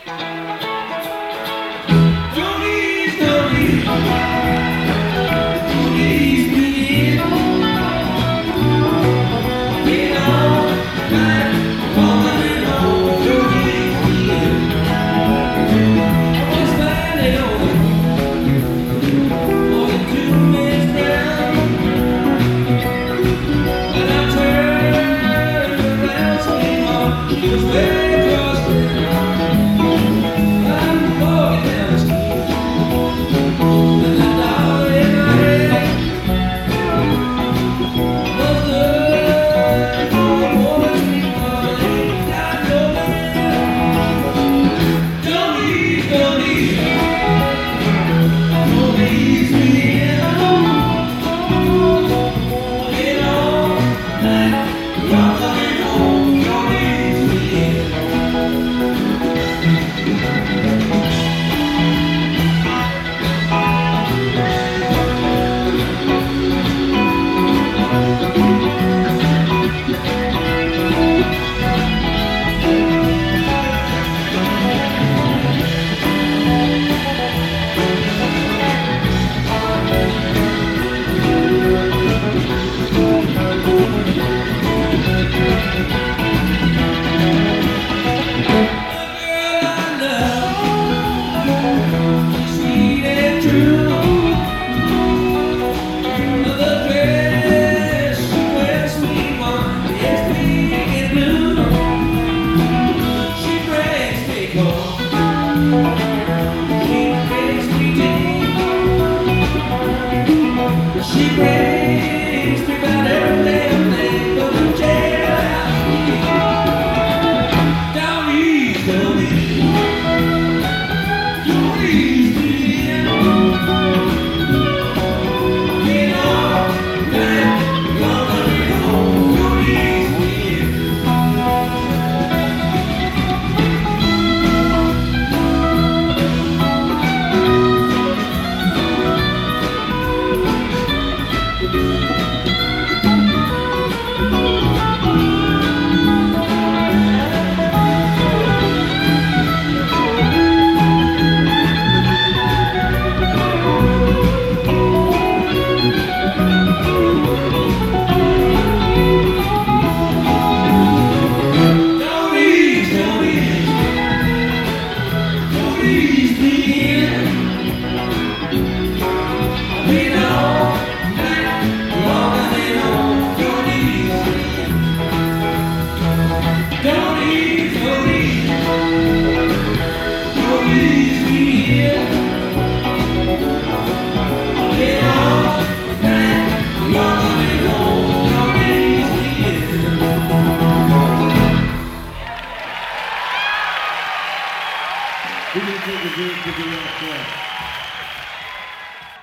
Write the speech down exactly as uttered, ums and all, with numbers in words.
Don't ease, don't ease, don't ease me in. Get on, night, woman, on, don't ease me in. Just standing over, more than two minutes round. And I turned around, sweetheart, it was very across the I'm walking down the street, and the dollar in my hand was love for a woman, sweetheart, ain't got no man. Don't ease, don't ease, don't ease me in. Get on, night, you're coming home, don't ease me in. She brings me about every damn thing but the jailhouse key. Don't ease, don't ease, don't ease me in. Get on, night, you're coming home. Don't ease me in. Don't ease, don't ease, don't ease me in. I've been all night, walking home. Don't ease me in. Don't ease, don't ease, don't ease me in. Get on, night, walking home. Don't ease me in. We're going to take a break to do that.